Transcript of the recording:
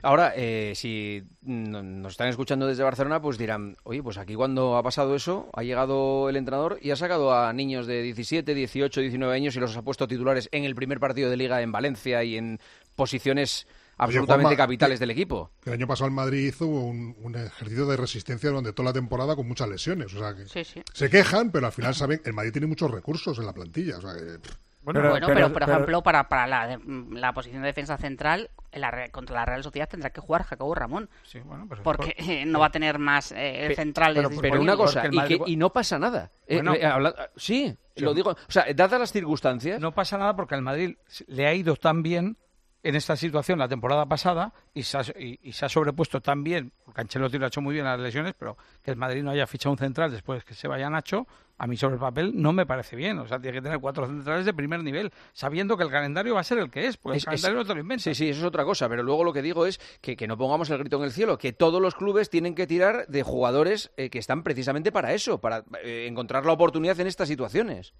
Ahora, si nos están escuchando desde Barcelona, pues dirán, oye, pues aquí cuando ha pasado eso, ha llegado el entrenador y ha sacado a niños de 17, 18, 19 años y los ha puesto titulares en el primer partido de Liga en Valencia y en posiciones absolutamente capitales del equipo. El año pasado el Madrid hizo un ejercicio de resistencia durante toda la temporada con muchas lesiones. O sea, que Sí. se quejan, pero al final saben, el Madrid tiene muchos recursos en la plantilla. O sea, que, Pero por ejemplo, para la posición de defensa central, contra la Real Sociedad tendrá que jugar Jacobo Ramón. Sí, bueno, porque no va a tener más centrales disponibles. Pero una cosa, y no pasa nada. Bueno, sí, lo digo. O sea, dadas las circunstancias... No pasa nada porque al Madrid le ha ido tan bien en esta situación la temporada pasada y se ha sobrepuesto tan bien, porque Ancelotti lo ha hecho muy bien a las lesiones, pero que el Madrid no haya fichado un central después que se vaya Nacho, a mí sobre el papel no me parece bien. O sea, tiene que tener 4 centrales de primer nivel, sabiendo que el calendario va a ser el que es, porque el calendario no te lo inventas. Sí, eso es otra cosa, pero luego lo que digo es que no pongamos el grito en el cielo, que todos los clubes tienen que tirar de jugadores que están precisamente para eso, para encontrar la oportunidad en estas situaciones.